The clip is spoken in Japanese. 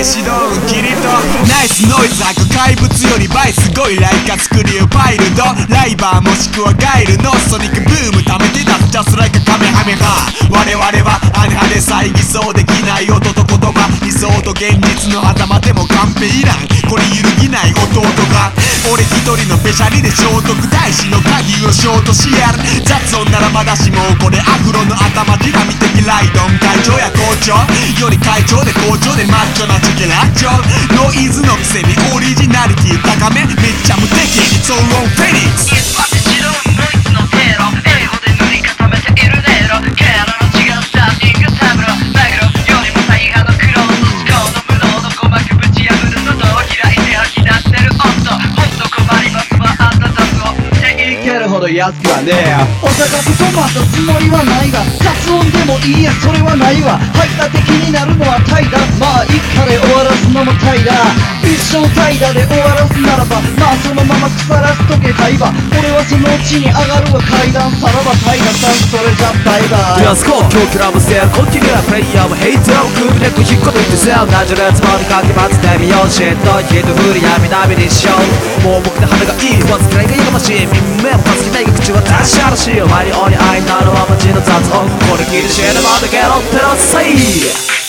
指導キリとナイスノイズ吐く怪物より倍すごいライカ作りをパイルドライバーもしくはガイルのソニックブーム貯めて出すジャスライクカメハメハ我々はアネハで猜疑そうできない音と言葉理想と現実の狭間でもカンペいらんこれ揺るぎない弟が俺一人のべしゃりで聖徳太子の鍵をショートしやる雑音ならまだしもこれアフロの頭ピラミ的ライドン会長や校長より会長で校長でマッチョなチケラッチョノイズのくせにオリジナリティ高めめっちゃ無敵騒音フェニックス一発白いノイズのテロ英語で塗り固めているネロケアラの違うスターティングタブロマグロよりも大派のクローズ思考の無能の鼓膜ぶち破る喉を開いて吐き出してる音ほんと困りますわあんたたちをって言い切るほど安くはねえよお高く止まったつもりはないが雑音でもいいやそれはないわ排他的になるのはタイだまあ一家で終わらすのもタイだ一生タイだで終わらすならばまあそのまま腐らすとけタイバ俺はそのうちに上がるわ階段さらばタイガさんそれじゃバイバイデュアスコー今日クラブセールコンティニュアプレイヤーもヘイト首でくじっこと言ってさ同じレーツまでかけまつってみようシットヒットフリやみなみにしようもう僕で肌がいいわずくらいがいいかもしれん耳目も助けないが口は出しゃらしいお前に鬼愛なのは街の雑音これ聞いて死ぬまでゲロってなさい